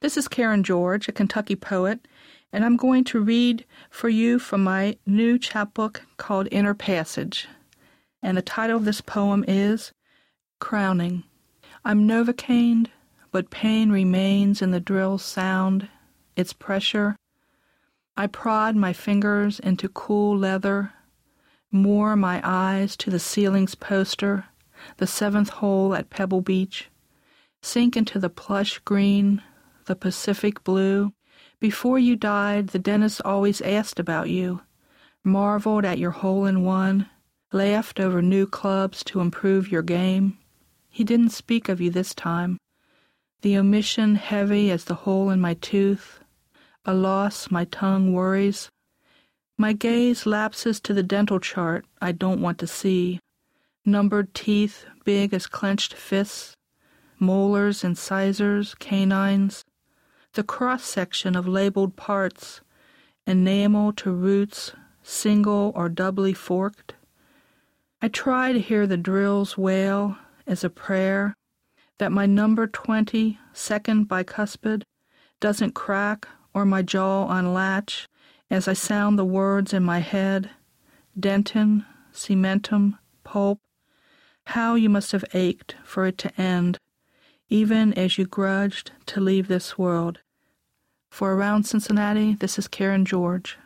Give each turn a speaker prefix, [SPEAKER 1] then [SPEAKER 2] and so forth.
[SPEAKER 1] This is Karen George, a Kentucky poet, and I'm going to read for you from my new chapbook called Inner Passage. And the title of this poem is Crowning. I'm Novocained, but pain remains in the drill's sound, its pressure. I prod my fingers into cool leather, moor my eyes to the ceiling's poster, the seventh hole at Pebble Beach, sink into the plush green, the Pacific blue. Before you died, the dentist always asked about you, marveled at your hole-in-one, laughed over new clubs to improve your game. He didn't speak of you this time. The omission heavy as the hole in my tooth, a loss my tongue worries. My gaze lapses to the dental chart I don't want to see, numbered teeth big as clenched fists, molars, incisors, canines, the cross-section of labeled parts, enamel to roots, single or doubly forked. I try to hear the drill's wail as a prayer, that my number 20, second bicuspid, doesn't crack or my jaw unlatch as I sound the words in my head, dentin, cementum, pulp. How you must have ached for it to end, even as you grudged to leave this world. For Around Cincinnati, this is Karen George.